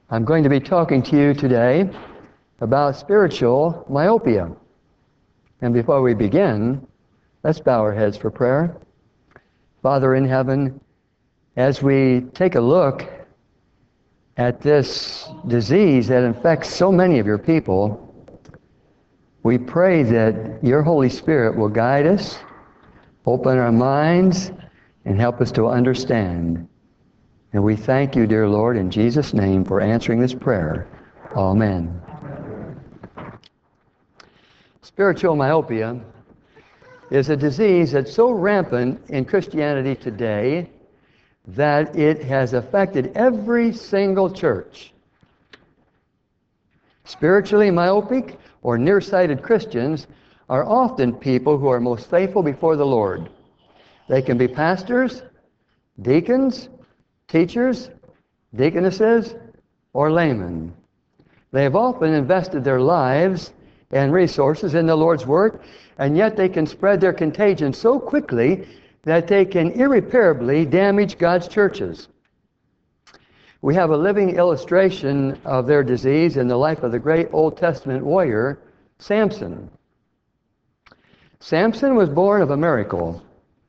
I'm going to be talking to you today about spiritual myopia. And before we begin, let's bow our heads for prayer. Father in heaven, as we take a look at this disease that infects so many of your people, we pray that your Holy Spirit will guide us, open our minds, and help us to understand. And we thank you, dear Lord, in Jesus' name for answering this prayer. Amen. Spiritual myopia is a disease that's so rampant in Christianity today that it has affected every single church. Spiritually myopic or nearsighted Christians are often people who are most faithful before the Lord. They can be pastors, deacons, teachers, deaconesses, or laymen. They have often invested their lives and resources in the Lord's work, and yet they can spread their contagion so quickly that they can irreparably damage God's churches. We have a living illustration of their disease in the life of the great Old Testament warrior, Samson. Samson was born of a miracle.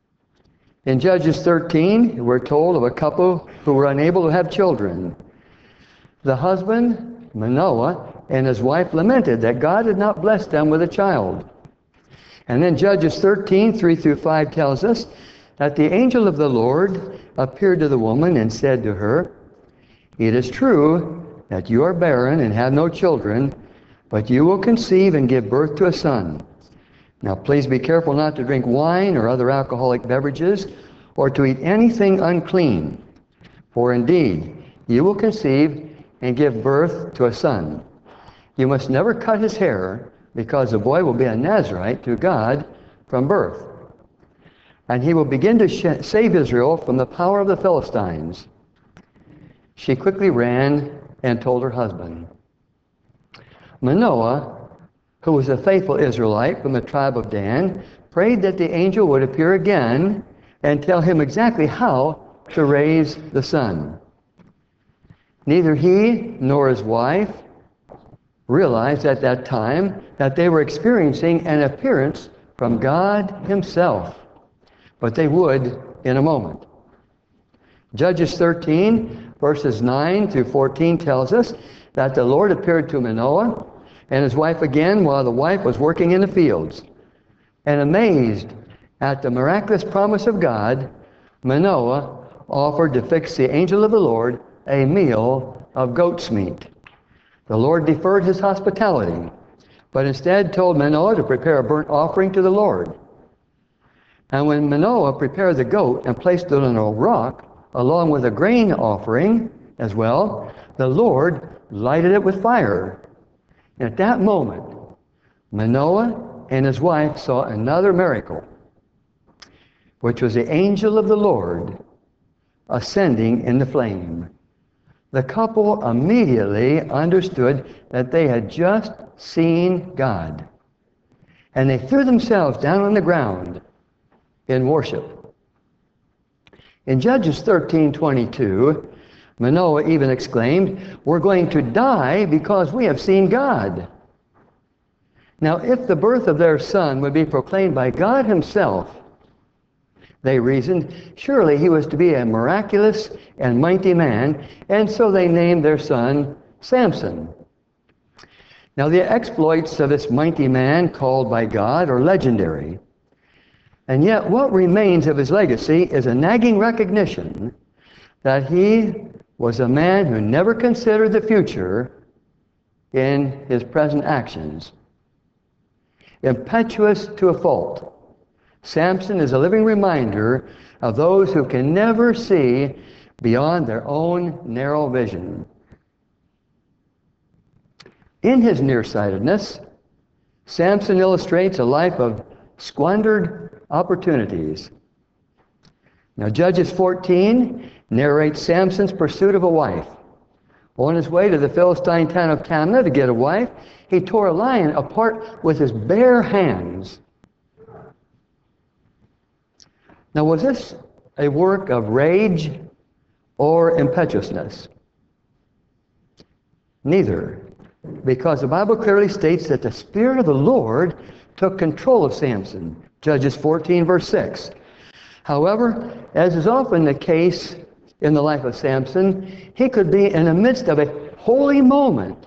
In Judges 13, we're told of a couple who were unable to have children. The husband, Manoah, and his wife lamented that God had not blessed them with a child. And then Judges 13, 3 through 5 tells us that the angel of the Lord appeared to the woman and said to her, "It is true that you are barren and have no children, but you will conceive and give birth to a son. Now please be careful not to drink wine or other alcoholic beverages or to eat anything unclean. For indeed, you will conceive and give birth to a son. You must never cut his hair, because the boy will be a Nazirite to God from birth. And he will begin to save Israel from the power of the Philistines." She quickly ran and told her husband. Manoah, who was a faithful Israelite from the tribe of Dan, prayed that the angel would appear again and tell him exactly how to raise the son. Neither he nor his wife realized at that time that they were experiencing an appearance from God himself, but they would in a moment. Judges 13, verses 9 through 14 tells us that the Lord appeared to Manoah and his wife again while the wife was working in the fields. And amazed at the miraculous promise of God, Manoah offered to fix the angel of the Lord a meal of goat's meat. The Lord deferred his hospitality, but instead told Manoah to prepare a burnt offering to the Lord. And when Manoah prepared the goat and placed it on a rock, along with a grain offering as well, the Lord lighted it with fire. And at that moment, Manoah and his wife saw another miracle, which was the angel of the Lord ascending in the flame. The couple immediately understood that they had just seen God, and they threw themselves down on the ground in worship. In Judges 13:22, Manoah even exclaimed, "We're going to die because we have seen God." Now, if the birth of their son would be proclaimed by God himself, they reasoned, surely he was to be a miraculous and mighty man, and so they named their son Samson. Now, the exploits of this mighty man called by God are legendary. And yet, what remains of his legacy is a nagging recognition that he was a man who never considered the future in his present actions. Impetuous to a fault, Samson is a living reminder of those who can never see beyond their own narrow vision. In his nearsightedness, Samson illustrates a life of squandered opportunities. Now, Judges 14 narrates Samson's pursuit of a wife. On his way to the Philistine town of Timnah to get a wife, he tore a lion apart with his bare hands. Now, was this a work of rage or impetuousness? Neither. Because the Bible clearly states that the Spirit of the Lord took control of Samson. Judges 14, verse 6. However, as is often the case in the life of Samson, he could be in the midst of a holy moment,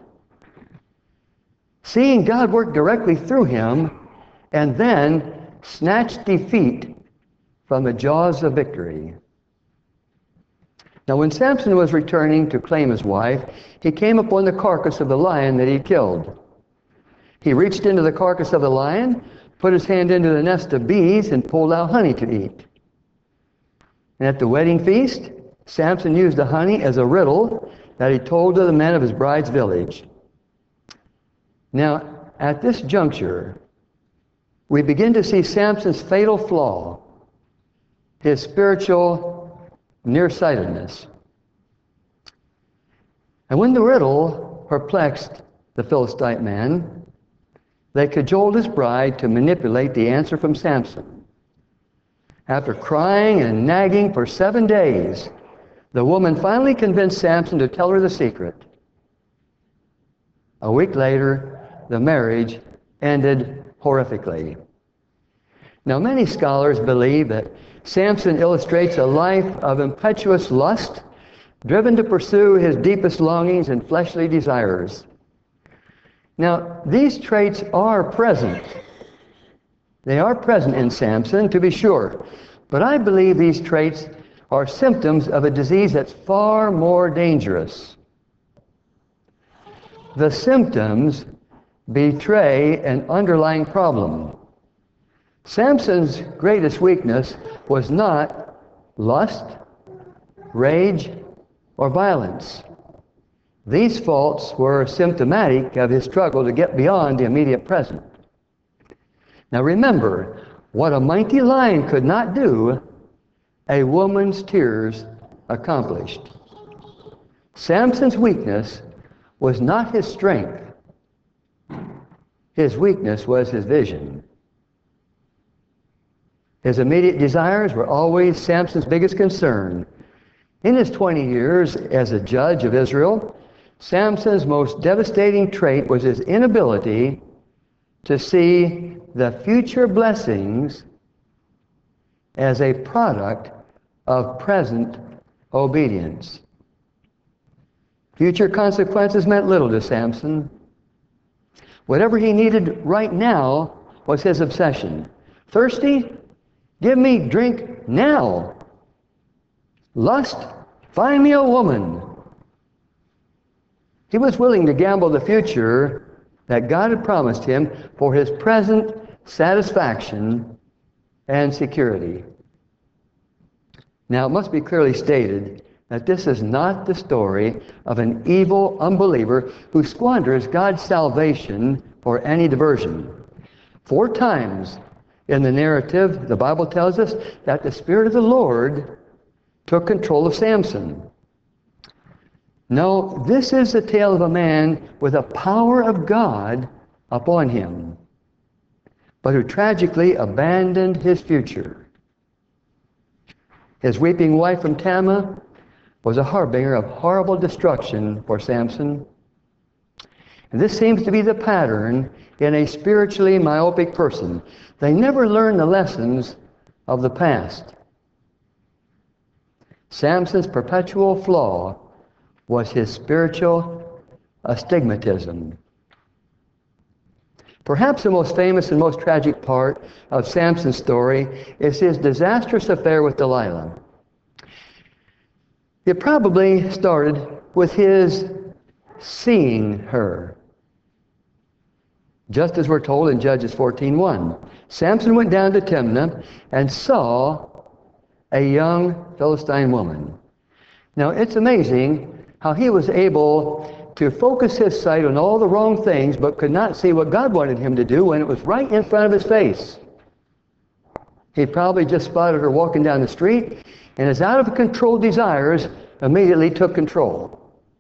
seeing God work directly through him, and then snatch defeat from the jaws of victory. Now, when Samson was returning to claim his wife, he came upon the carcass of the lion that he killed. He reached into the carcass of the lion, put his hand into the nest of bees, and pulled out honey to eat. And at the wedding feast, Samson used the honey as a riddle that he told to the men of his bride's village. Now, at this juncture, we begin to see Samson's fatal flaw, his spiritual nearsightedness. And when the riddle perplexed the Philistine man, they cajoled his bride to manipulate the answer from Samson. After crying and nagging for 7 days, the woman finally convinced Samson to tell her the secret. A week later, the marriage ended horrifically. Now, many scholars believe that Samson illustrates a life of impetuous lust, driven to pursue his deepest longings and fleshly desires. Now, these traits are present. They are present in Samson, to be sure. But I believe these traits are symptoms of a disease that's far more dangerous. The symptoms betray an underlying problem. Samson's greatest weakness was not lust, rage, or violence. These faults were symptomatic of his struggle to get beyond the immediate present. Now remember, what a mighty lion could not do, a woman's tears accomplished. Samson's weakness was not his strength. His weakness was his vision. His immediate desires were always Samson's biggest concern. In his 20 years as a judge of Israel, Samson's most devastating trait was his inability to see the future blessings as a product of present obedience. Future consequences meant little to Samson. Whatever he needed right now was his obsession. Thirsty? Give me drink now. Lust? Find me a woman. He was willing to gamble the future that God had promised him for his present satisfaction and security. Now, it must be clearly stated that this is not the story of an evil unbeliever who squanders God's salvation for any diversion. 4 times in the narrative, the Bible tells us that the Spirit of the Lord took control of Samson. No, this is the tale of a man with the power of God upon him, but who tragically abandoned his future. His weeping wife from Tamar was a harbinger of horrible destruction for Samson. And this seems to be the pattern in a spiritually myopic person. They never learn the lessons of the past. Samson's perpetual flaw was his spiritual astigmatism. Perhaps the most famous and most tragic part of Samson's story is his disastrous affair with Delilah. It probably started with his seeing her. Just as we're told in Judges 14:1. Samson went down to Timnah and saw a young Philistine woman. Now, it's amazing how he was able to focus his sight on all the wrong things, but could not see what God wanted him to do when it was right in front of his face. He probably just spotted her walking down the street, and his out-of-control desires immediately took control.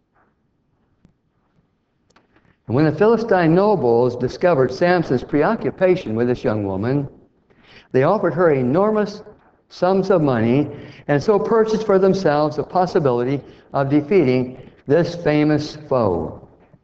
And when the Philistine nobles discovered Samson's preoccupation with this young woman, they offered her enormous sums of money, and so purchased for themselves the possibility of defeating this famous foe.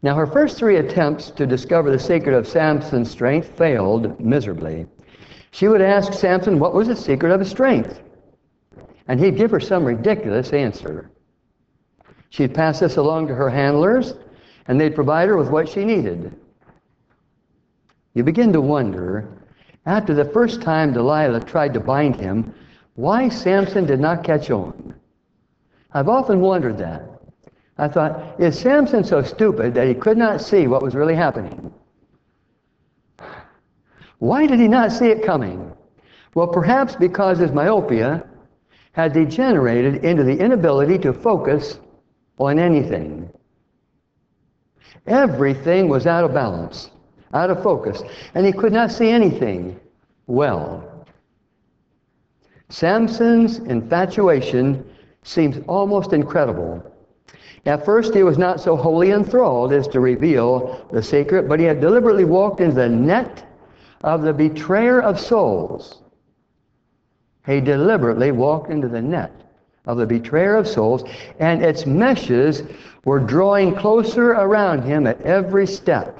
Now, her first three attempts to discover the secret of Samson's strength failed miserably. She would ask Samson what was the secret of his strength, and he'd give her some ridiculous answer. She'd pass this along to her handlers, and they'd provide her with what she needed. You begin to wonder, after the first time Delilah tried to bind him, why Samson did not catch on. I've often wondered that. I thought, is Samson so stupid that he could not see what was really happening? Why did he not see it coming? Well, perhaps because his myopia had degenerated into the inability to focus on anything. Everything was out of balance, out of focus, and he could not see anything well. Samson's infatuation seems almost incredible. At first, he was not so wholly enthralled as to reveal the secret, but he had deliberately walked into the net of the betrayer of souls. He deliberately walked into the net of the betrayer of souls, and its meshes were drawing closer around him at every step.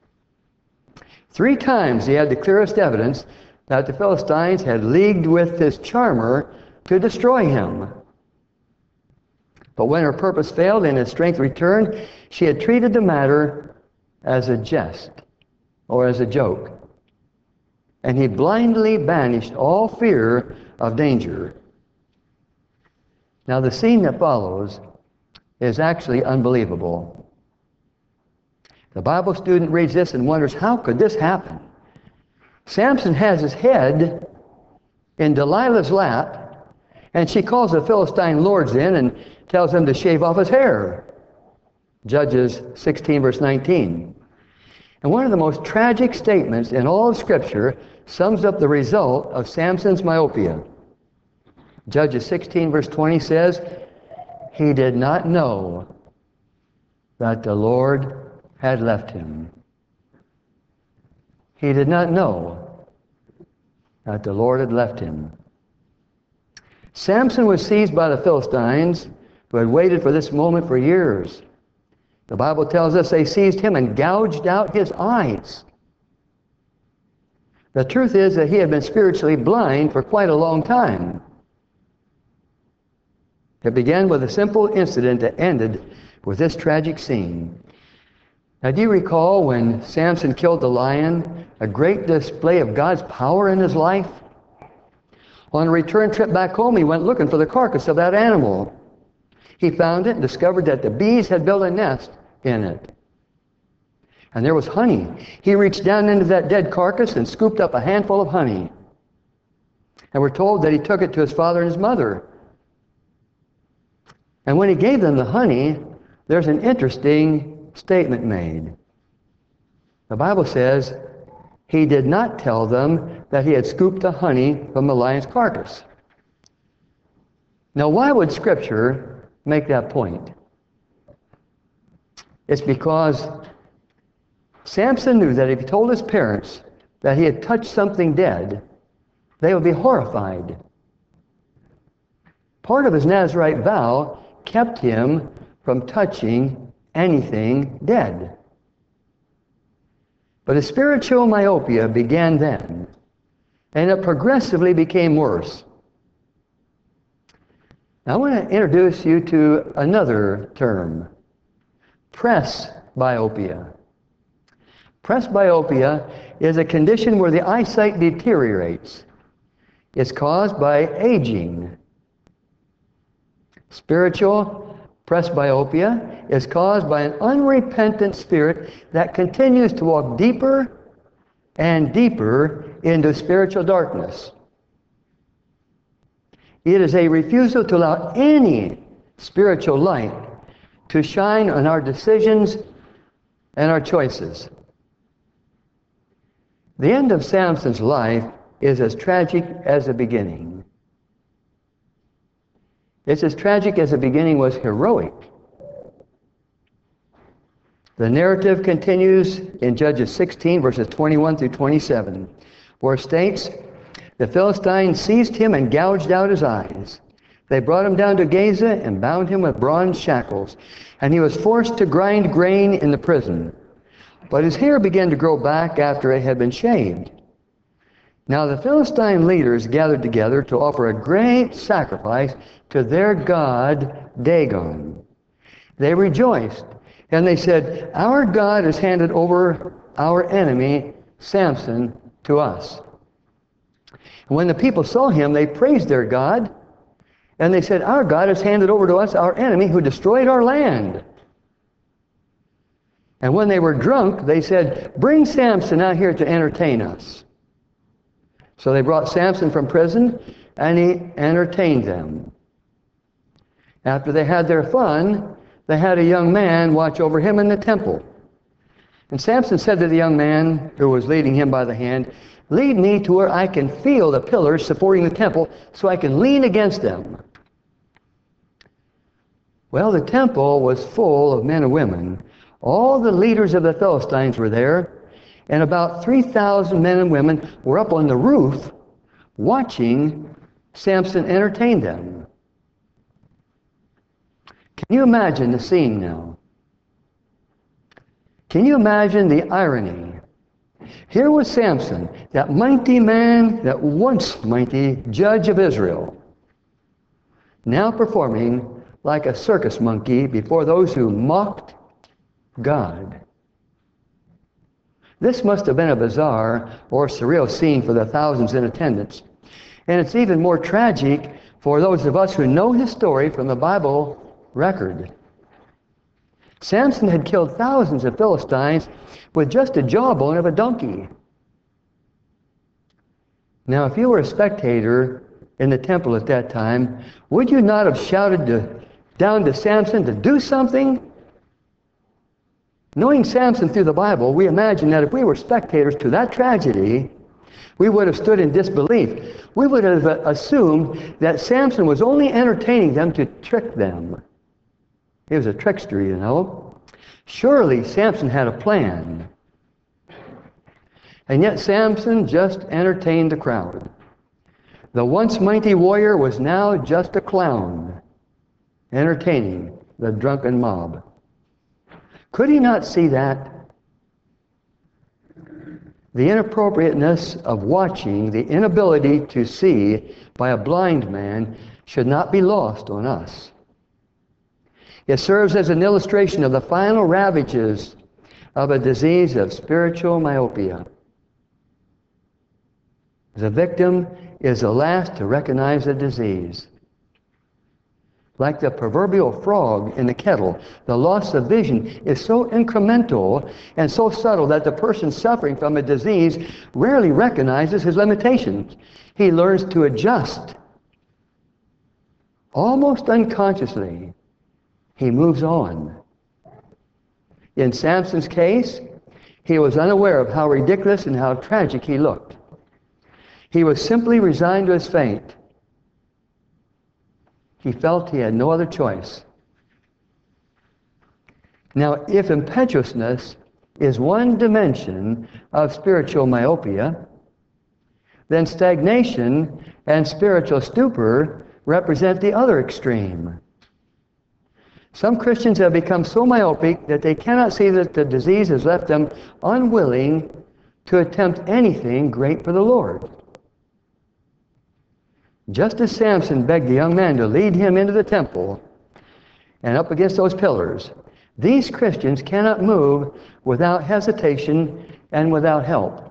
3 times he had the clearest evidence that the Philistines had leagued with his charmer to destroy him. But when her purpose failed and his strength returned, she had treated the matter as a jest or as a joke. And he blindly banished all fear of danger. Now the scene that follows is actually unbelievable. The Bible student reads this and wonders, how could this happen? Samson has his head in Delilah's lap, and she calls the Philistine lords in and tells them to shave off his hair. Judges 16, verse 19. And one of the most tragic statements in all of Scripture sums up the result of Samson's myopia. Judges 16, verse 20 says, he did not know that the Lord had left him. He did not know that the Lord had left him. Samson was seized by the Philistines, who had waited for this moment for years. The Bible tells us they seized him and gouged out his eyes. The truth is that he had been spiritually blind for quite a long time. It began with a simple incident that ended with this tragic scene. Now, do you recall when Samson killed the lion, a great display of God's power in his life? On a return trip back home, he went looking for the carcass of that animal. He found it and discovered that the bees had built a nest in it. And there was honey. He reached down into that dead carcass and scooped up a handful of honey. And we're told that he took it to his father and his mother. And when he gave them the honey, there's an interesting statement made. The Bible says he did not tell them that he had scooped the honey from the lion's carcass. Now, why would Scripture make that point? It's because Samson knew that if he told his parents that he had touched something dead, they would be horrified. Part of his Nazirite vow kept him from touching anything dead. But his spiritual myopia began then, and it progressively became worse. Now I want to introduce you to another term, presbyopia. Presbyopia is a condition where the eyesight deteriorates. It's caused by aging. Spiritual presbyopia is caused by an unrepentant spirit that continues to walk deeper and deeper into spiritual darkness. It is a refusal to allow any spiritual light to shine on our decisions and our choices. The end of Samson's life is as tragic as the beginning. It's as tragic as the beginning was heroic. The narrative continues in Judges 16, verses 21 through 27, where it states, the Philistines seized him and gouged out his eyes. They brought him down to Gaza and bound him with bronze shackles, and he was forced to grind grain in the prison. But his hair began to grow back after it had been shaved. Now the Philistine leaders gathered together to offer a great sacrifice to their god Dagon. They rejoiced, and they said, "Our God has handed over our enemy Samson to us." And when the people saw him, they praised their God, and they said, "Our God has handed over to us our enemy who destroyed our land." And when they were drunk, they said, "Bring Samson out here to entertain us." So they brought Samson from prison, and he entertained them. After they had their fun, they had a young man watch over him in the temple. And Samson said to the young man who was leading him by the hand, "Lead me to where I can feel the pillars supporting the temple so I can lean against them." Well, the temple was full of men and women. All the leaders of the Philistines were there, and about 3,000 men and women were up on the roof watching Samson entertain them. Can you imagine the scene now? Can you imagine the irony? Here was Samson, that mighty man, that once mighty judge of Israel, now performing like a circus monkey before those who mocked God. This must have been a bizarre or surreal scene for the thousands in attendance. And it's even more tragic for those of us who know his story from the Bible record. Samson had killed thousands of Philistines with just a jawbone of a donkey. Now, if you were a spectator in the temple at that time, would you not have shouted down to Samson to do something? Knowing Samson through the Bible, we imagine that if we were spectators to that tragedy, we would have stood in disbelief. We would have assumed that Samson was only entertaining them to trick them. He was a trickster, you know. Surely Samson had a plan. And yet Samson just entertained the crowd. The once mighty warrior was now just a clown, entertaining the drunken mob. Could he not see that? The inappropriateness of watching, the inability to see by a blind man, should not be lost on us. It serves as an illustration of the final ravages of a disease of spiritual myopia. The victim is the last to recognize the disease. Like the proverbial frog in the kettle, the loss of vision is so incremental and so subtle that the person suffering from a disease rarely recognizes his limitations. He learns to adjust. Almost unconsciously, he moves on. In Samson's case, he was unaware of how ridiculous and how tragic he looked. He was simply resigned to his fate. He felt he had no other choice. Now, if impetuousness is one dimension of spiritual myopia, then stagnation and spiritual stupor represent the other extreme. Some Christians have become so myopic that they cannot see that the disease has left them unwilling to attempt anything great for the Lord. Just as Samson begged the young man to lead him into the temple and up against those pillars, these Christians cannot move without hesitation and without help.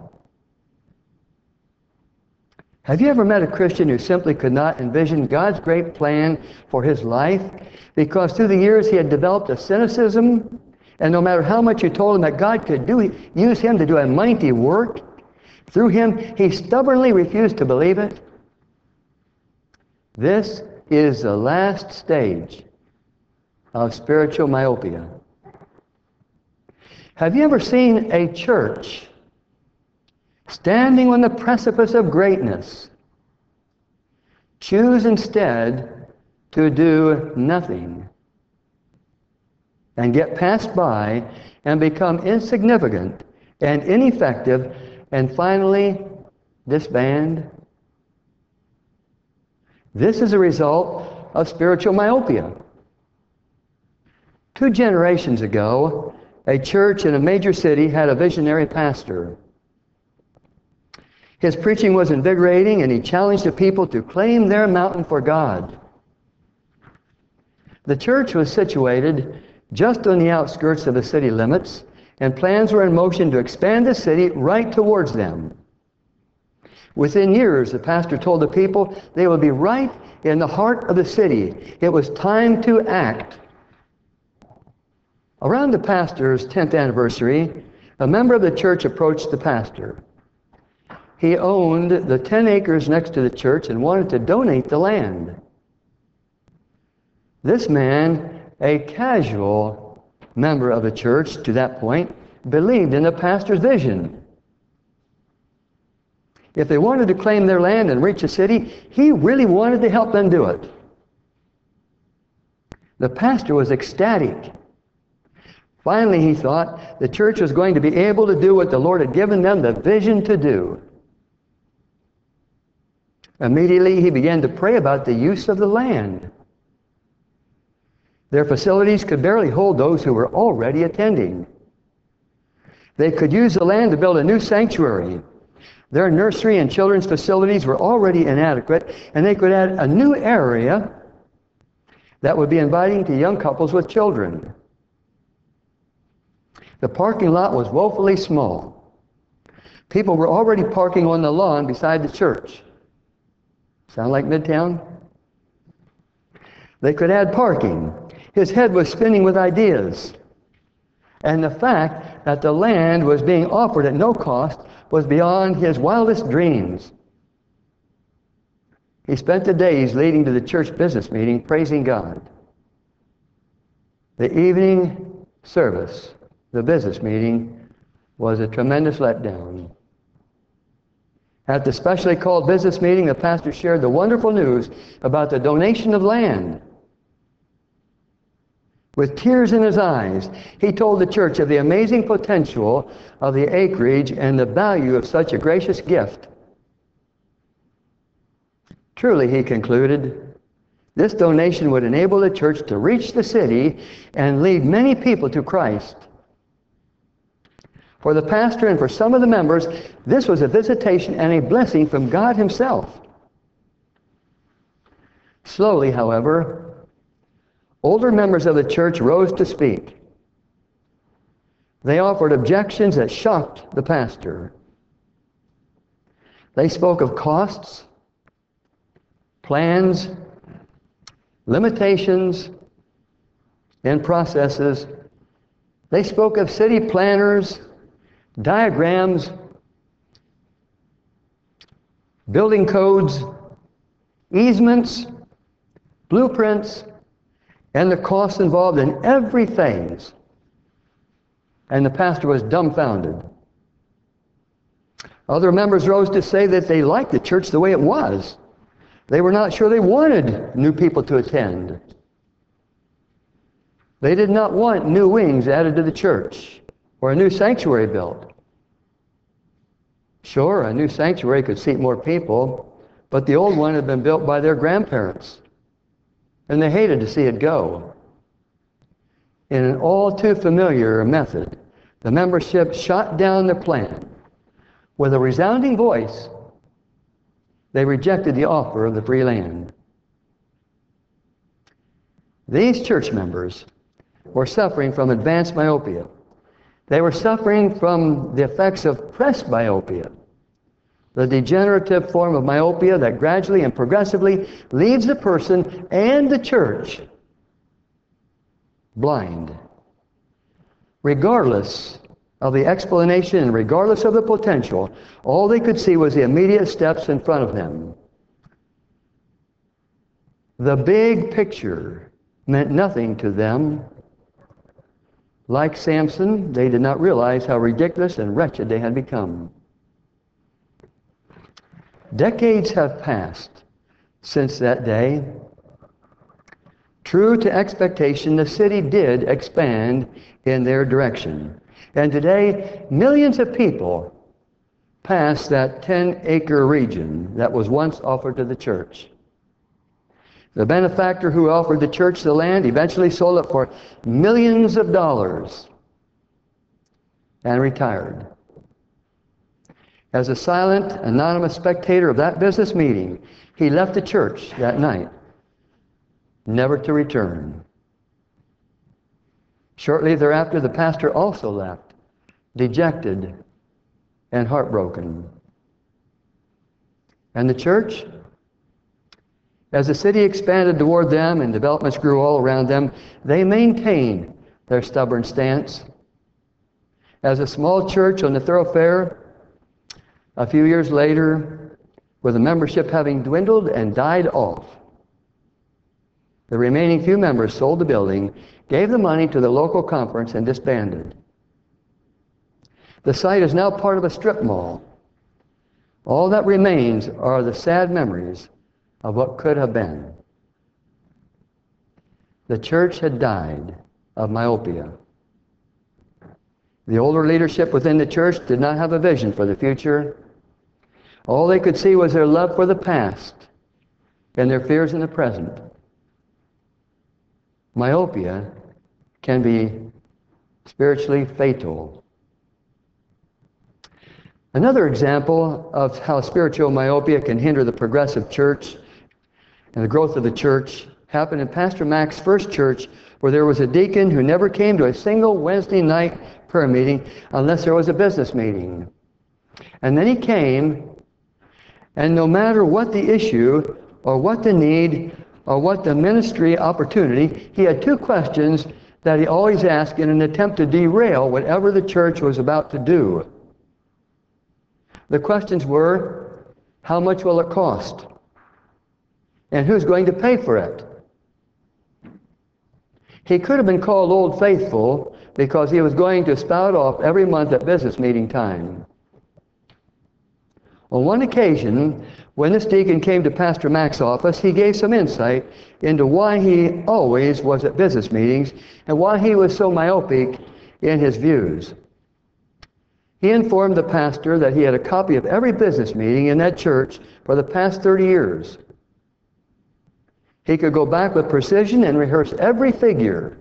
Have you ever met a Christian who simply could not envision God's great plan for his life because through the years he had developed a cynicism, and no matter how much you told him that God could use him to do a mighty work, through him he stubbornly refused to believe it? This is the last stage of spiritual myopia. Have you ever seen a church standing on the precipice of greatness choose instead to do nothing and get passed by and become insignificant and ineffective and finally disband? This is a result of spiritual myopia. 2 generations ago, a church in a major city had a visionary pastor. His preaching was invigorating, and he challenged the people to claim their mountain for God. The church was situated just on the outskirts of the city limits, and plans were in motion to expand the city right towards them. Within years, the pastor told the people they would be right in the heart of the city. It was time to act. Around the pastor's 10th anniversary, a member of the church approached the pastor. He owned the 10 acres next to the church and wanted to donate the land. This man, a casual member of the church to that point, believed in the pastor's vision. If they wanted to claim their land and reach the city, he really wanted to help them do it. The pastor was ecstatic. Finally, he thought the church was going to be able to do what the Lord had given them the vision to do. Immediately, he began to pray about the use of the land. Their facilities could barely hold those who were already attending. They could use the land to build a new sanctuary. Their nursery and children's facilities were already inadequate, and they could add a new area that would be inviting to young couples with children. The parking lot was woefully small. People were already parking on the lawn beside the church. Sound like Midtown? They could add parking. His head was spinning with ideas. And the fact that the land was being offered at no cost was beyond his wildest dreams. He spent the days leading to the church business meeting praising God. The evening service, the business meeting, was a tremendous letdown. At the specially called business meeting, the pastor shared the wonderful news about the donation of land. With tears in his eyes, he told the church of the amazing potential of the acreage and the value of such a gracious gift. Truly, he concluded, this donation would enable the church to reach the city and lead many people to Christ. For the pastor and for some of the members, this was a visitation and a blessing from God himself. Slowly, however, older members of the church rose to speak. They offered objections that shocked the pastor. They spoke of costs, plans, limitations, and processes. They spoke of city planners, diagrams, building codes, easements, blueprints, and the costs involved in everything. And the pastor was dumbfounded. Other members rose to say that they liked the church the way it was. They were not sure they wanted new people to attend. They did not want new wings added to the church or a new sanctuary built. Sure, a new sanctuary could seat more people, but the old one had been built by their grandparents, and they hated to see it go. In an all too familiar method, the membership shot down the plan. With a resounding voice, they rejected the offer of the free land. These church members were suffering from advanced myopia. They were suffering from the effects of presbyopia, the degenerative form of myopia that gradually and progressively leaves the person and the church blind. Regardless of the explanation and regardless of the potential, all they could see was the immediate steps in front of them. The big picture meant nothing to them. Like Samson, they did not realize how ridiculous and wretched they had become. Decades have passed since that day. True to expectation, the city did expand in their direction. And today, millions of people pass that 10-acre region that was once offered to the church. The benefactor who offered the church the land eventually sold it for millions of dollars and retired. As a silent, anonymous spectator of that business meeting, he left the church that night, never to return. Shortly thereafter, the pastor also left, dejected and heartbroken. And the church? As the city expanded toward them and developments grew all around them, they maintained their stubborn stance. As a small church on the thoroughfare, a few years later, with the membership having dwindled and died off, the remaining few members sold the building, gave the money to the local conference, and disbanded. The site is now part of a strip mall. All that remains are the sad memories of what could have been. The church had died of myopia. The older leadership within the church did not have a vision for the future. All they could see was their love for the past and their fears in the present. Myopia can be spiritually fatal. Another example of how spiritual myopia can hinder the progressive church and the growth of the church happened in Pastor Mac's first church, where there was a deacon who never came to a single Wednesday night prayer meeting unless there was a business meeting. And then he came, and no matter what the issue or what the need or what the ministry opportunity, he had two questions that he always asked in an attempt to derail whatever the church was about to do. The questions were, how much will it cost? And who's going to pay for it? He could have been called Old Faithful because he was going to spout off every month at business meeting time. On one occasion, when this deacon came to Pastor Mac's office, he gave some insight into why he always was at business meetings and why he was so myopic in his views. He informed the pastor that he had a copy of every business meeting in that church for the past 30 years. He could go back with precision and rehearse every figure.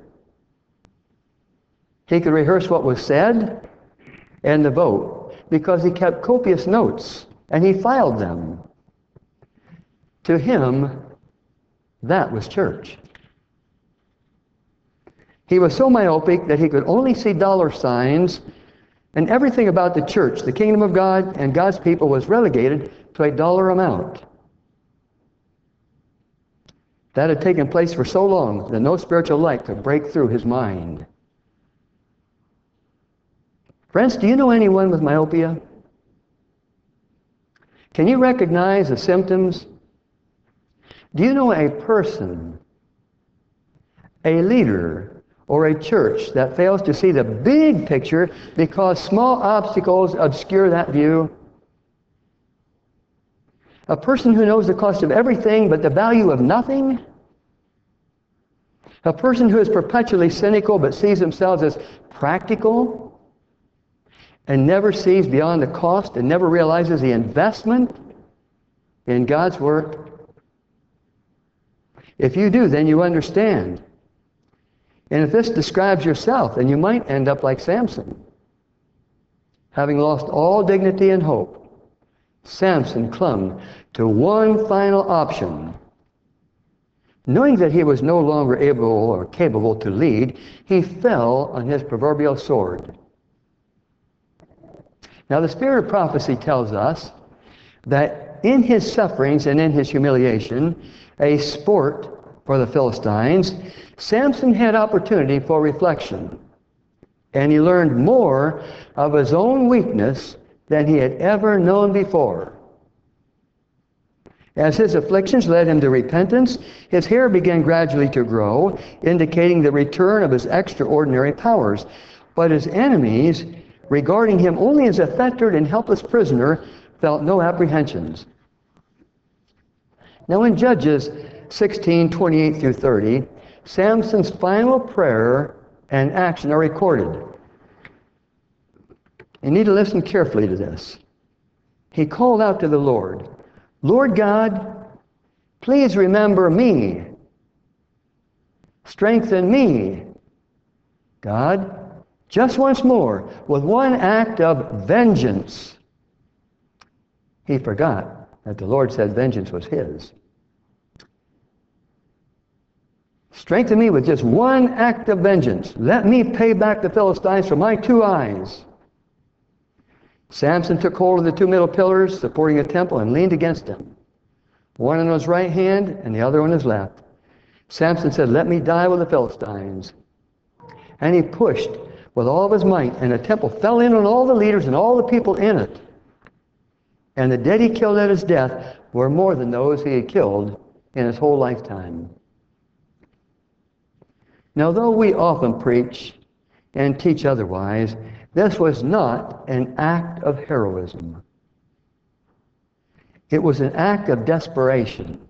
He could rehearse what was said and the vote because he kept copious notes and he filed them. To him, that was church. He was so myopic that he could only see dollar signs, and everything about the church, the kingdom of God, and God's people was relegated to a dollar amount. That had taken place for so long that no spiritual light could break through his mind. Friends, do you know anyone with myopia? Can you recognize the symptoms? Do you know a person, a leader, or a church that fails to see the big picture because small obstacles obscure that view? A person who knows the cost of everything but the value of nothing? A person who is perpetually cynical but sees themselves as practical and never sees beyond the cost and never realizes the investment in God's work? If you do, then you understand. And if this describes yourself, then you might end up like Samson. Having lost all dignity and hope, Samson clung to one final option. Knowing that he was no longer able or capable to lead, he fell on his proverbial sword. Now, the spirit of prophecy tells us that in his sufferings and in his humiliation, a sport for the Philistines, Samson had opportunity for reflection, and he learned more of his own weakness than he had ever known before. As his afflictions led him to repentance, his hair began gradually to grow, indicating the return of his extraordinary powers. But his enemies, regarding him only as a fettered and helpless prisoner, felt no apprehensions. Now in Judges 16:28 through 30, Samson's final prayer and action are recorded. You need to listen carefully to this. He called out to the Lord, "Lord God, Please remember me. Strengthen me, God, just once more, with one act of vengeance. He forgot that the Lord said vengeance was his. Strengthen me with just one act of vengeance. Let me pay back the Philistines for my 2 eyes. Samson took hold of the 2 middle pillars supporting the temple and leaned against them, one on his right hand and the other on his left. Samson said, let me die with the Philistines. And he pushed with all of his might, and the temple fell in on all the leaders and all the people in it. And the dead he killed at his death were more than those he had killed in his whole lifetime. Now, though we often preach and teach otherwise, this was not an act of heroism. It was an act of desperation.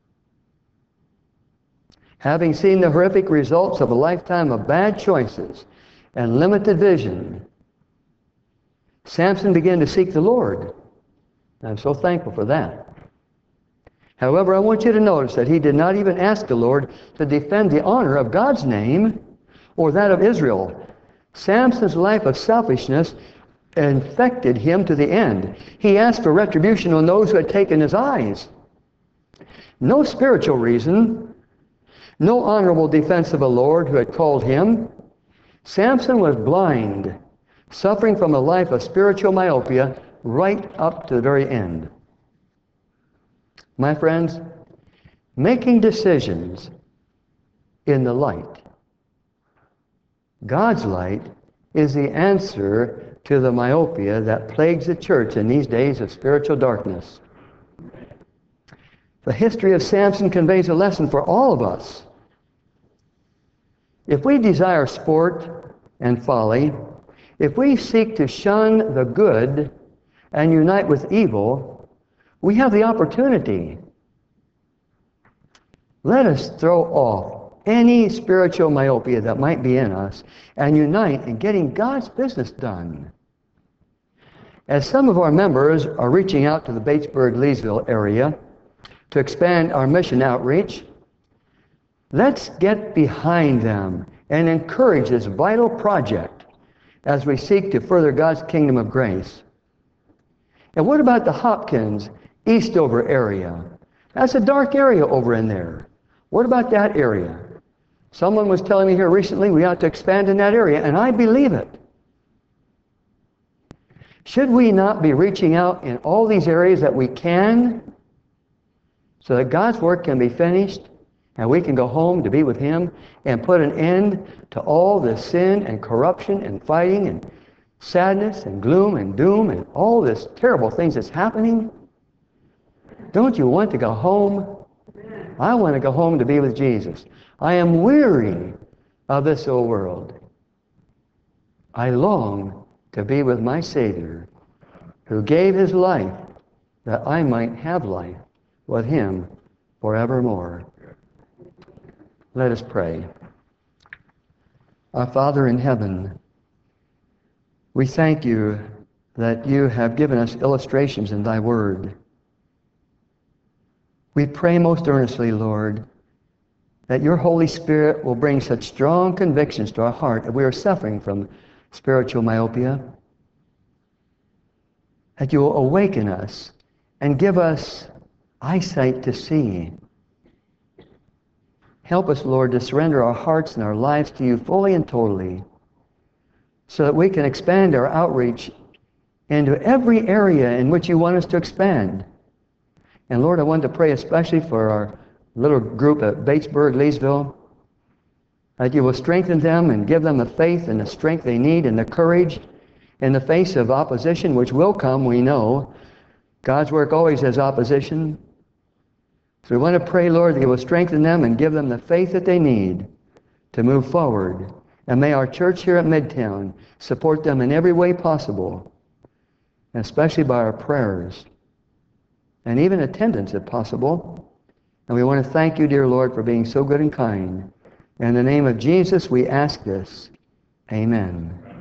Having seen the horrific results of a lifetime of bad choices and limited vision, Samson began to seek the Lord. I'm so thankful for that. However, I want you to notice that he did not even ask the Lord to defend the honor of God's name or that of Israel. Samson's life of selfishness infected him to the end. He asked for retribution on those who had taken his eyes. No spiritual reason, no honorable defense of the Lord who had called him. Samson was blind, suffering from a life of spiritual myopia right up to the very end. My friends, making decisions in the light, God's light, is the answer to the myopia that plagues the church in these days of spiritual darkness. The history of Samson conveys a lesson for all of us. If we desire sport and folly, if we seek to shun the good and unite with evil, we have the opportunity. Let us throw off any spiritual myopia that might be in us and unite in getting God's business done. As some of our members are reaching out to the Batesburg-Leesville area to expand our mission outreach, let's get behind them and encourage this vital project as we seek to further God's kingdom of grace. And what about the Hopkins, Eastover area? That's a dark area over in there. What about that area? Someone was telling me here recently we ought to expand in that area, and I believe it. Should we not be reaching out in all these areas that we can so that God's work can be finished and we can go home to be with Him and put an end to all the sin and corruption and fighting and sadness and gloom and doom and all this terrible things that's happening? Don't you want to go home? I want to go home to be with Jesus. I am weary of this old world. I long to be with my Savior, who gave His life that I might have life with Him forevermore. Let us pray. Our Father in heaven, we thank You that You have given us illustrations in Thy Word. We pray most earnestly, Lord, that Your Holy Spirit will bring such strong convictions to our heart that we are suffering from spiritual myopia, that You will awaken us and give us eyesight to see. Help us, Lord, to surrender our hearts and our lives to You fully and totally, so that we can expand our outreach into every area in which You want us to expand. And Lord, I want to pray especially for our little group at Batesburg-Leesville, that You will strengthen them and give them the faith and the strength they need and the courage in the face of opposition, which will come, we know. God's work always has opposition. So we want to pray, Lord, that You will strengthen them and give them the faith that they need to move forward. And may our church here at Midtown support them in every way possible, especially by our prayers and even attendance if possible. And we want to thank You, dear Lord, for being so good and kind. In the name of Jesus, we ask this. Amen.